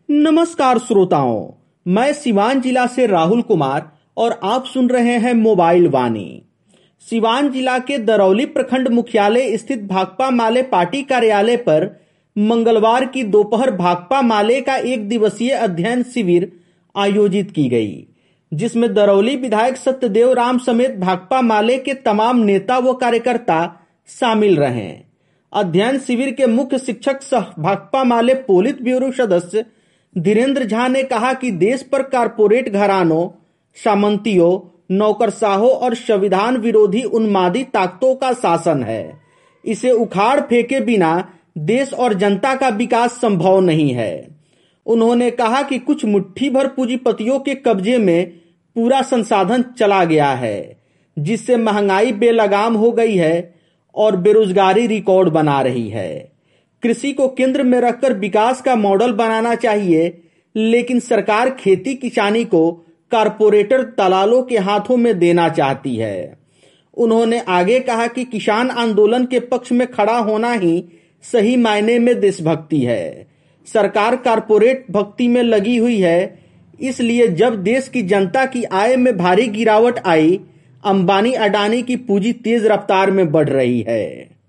नमस्कार श्रोताओं, मैं सिवान जिला से राहुल कुमार और आप सुन रहे हैं मोबाइल वाणी। सिवान जिला के दरौली प्रखंड मुख्यालय स्थित भाकपा माले पार्टी कार्यालय पर मंगलवार की दोपहर भाकपा माले का एक दिवसीय अध्ययन शिविर आयोजित की गई, जिसमें दरौली विधायक सत्यदेव राम समेत भाकपा माले के तमाम नेता व कार्यकर्ता शामिल रहे। अध्ययन शिविर के मुख्य शिक्षक सह भाकपा माले पोलित ब्यूरो सदस्य धीरेन्द्र झा ने कहा कि देश पर कारपोरेट घरानों, सामंतियों, नौकरशाहों और संविधान विरोधी उन्मादी ताकतों का शासन है। इसे उखाड़ फेंके बिना देश और जनता का विकास संभव नहीं है। उन्होंने कहा कि कुछ मुट्ठी भर पूंजीपतियों के कब्जे में पूरा संसाधन चला गया है, जिससे महंगाई बेलगाम हो गई है और बेरोजगारी रिकॉर्ड बना रही है। कृषि को केंद्र में रखकर विकास का मॉडल बनाना चाहिए, लेकिन सरकार खेती किसानी को कारपोरेटर दलालों के हाथों में देना चाहती है। उन्होंने आगे कहा कि किसान आंदोलन के पक्ष में खड़ा होना ही सही मायने में देशभक्ति है। सरकार कारपोरेट भक्ति में लगी हुई है, इसलिए जब देश की जनता की आय में भारी गिरावट आई, अंबानी अडानी की पूंजी तेज रफ्तार में बढ़ रही है।